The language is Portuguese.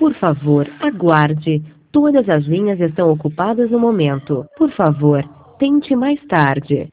Por favor, aguarde. Todas as linhas estão ocupadas no momento. Por favor, tente mais tarde.